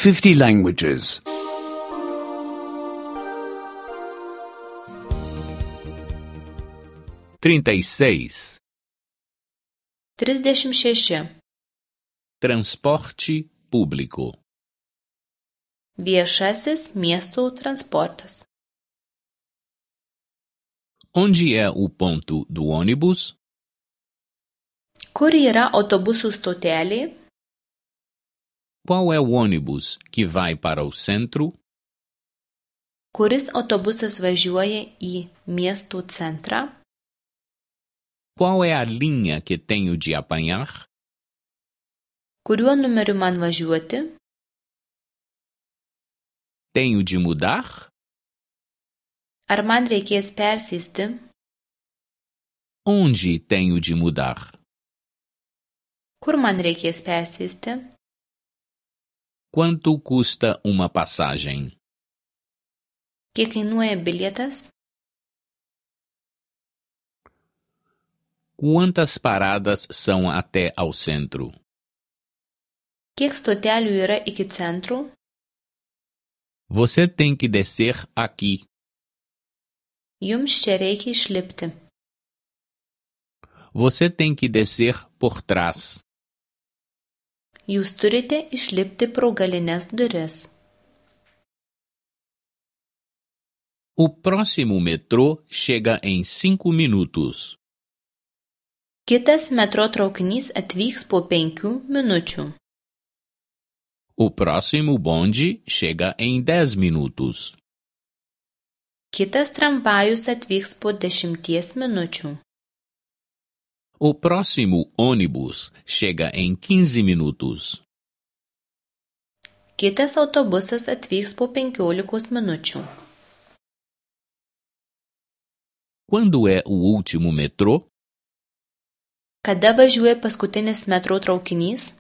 50 languages. 36. 36. Transporte público. Viešasis miestų transportas. Onde é o ponto do ônibus? Kur yra autobusų stotelė? Qual é o ônibus que vai para o centro? Kuris autobusas važiuoja į miesto centrą? Qual é a linha que tenho de apanhar? Kuriuo numeriu man važiuoti? Tenho de mudar? Ar man reikės persėsti? Onde tenho de mudar? Kur man reikės persėsti? Quanto custa uma passagem? Kiek kainuoja bilietas? Quantas paradas são até ao centro? Kiek stotelių yra iki centrų? Você tem que descer aqui. Jums čia reikia išlipti. Você tem que descer por trás. Jūs turite išlipti pro galines duris. O próximo metrô chega em 5 minutos. Kitas metro traukinys atvyks po 5 minučių. O próximo bonde chega em 10 minutos. Kitas tramvajus atvyks po 10 minučių. O próximo ônibus chega em 15 minutos. Kitas autobusas atvyks po 15 minučių. Quando é o último metrô? Kada važiuoja paskutinis metro traukinys?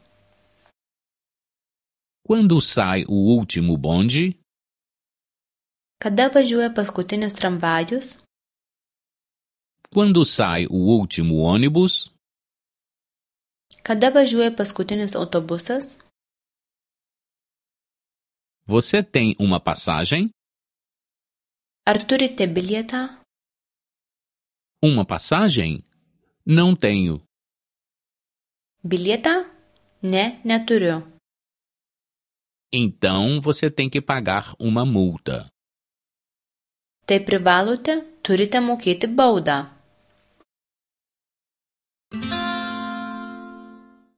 Quando sai o último bonde? Kada važiuoja paskutinis tramvajus? Quando sai o último ônibus? Kada važiuoja paskutinis autobusas? Você tem uma passagem? Ar turite bilietą? Uma passagem? Não tenho. Bilietą? Ne, neturiu. Então você tem que pagar uma multa. Tai privalote, turite mokėti baudą.